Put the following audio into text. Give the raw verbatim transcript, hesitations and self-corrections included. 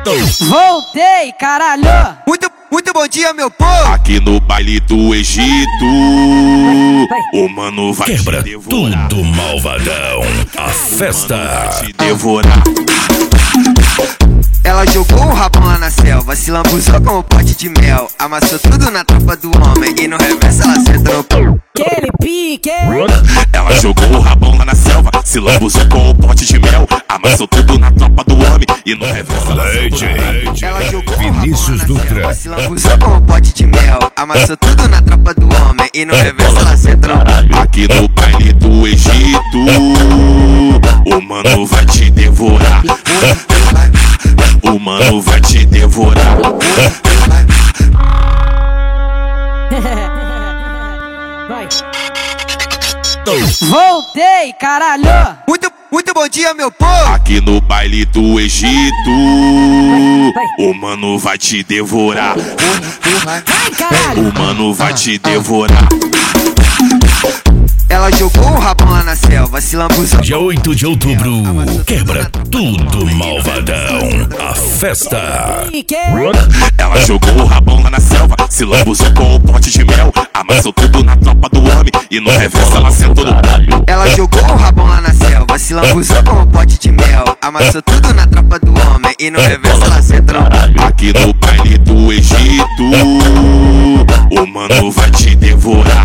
Voltei, caralho! Muito, muito bom dia, meu povo! Aqui no baile do Egito, o mano vai quebra te devorar. tudo, malvadão. A festa Vai te devorar. Ela jogou o rabão lá na selva, se lambuzou com um pote de mel. Amassou tudo na tropa do homem e no reverso ela senta no pão. Aquele pique! Ela jogou o rabão lá na selva, se lambuzou com o pote de mel. Amassou tudo na tropa do homem e no reverso ela senta no pão. Ela jogou Vinícius o rabão lá na Dutra. selva, se lambuzou com um pote de mel. Amassou tudo na tropa do homem e no reverso ela senta no pão. Aqui no baile do Egito, o mano vai te devorar. O mano vai te devorar. Vai. Voltei, caralho! Muito, muito bom dia, meu povo! Aqui no baile do Egito, o mano vai te devorar. Vai, caralho! O mano vai te devorar. Ela jogou o rabão lá na selva, se lambuzou. Dia oito de outubro, quebra tudo, malvadão. A festa. Pique! Ela jogou o rabão lá na selva, se lambuzou com o pote de mel. Amassou tudo na tropa do homem e no reverso ela sentou no pão. Ela jogou o rabão lá na selva, se lambuzou com um pote de mel. Amassou tudo na tropa do homem e no reverso ela senta no pão. Aqui no baile do Egito, o mano vai te devorar.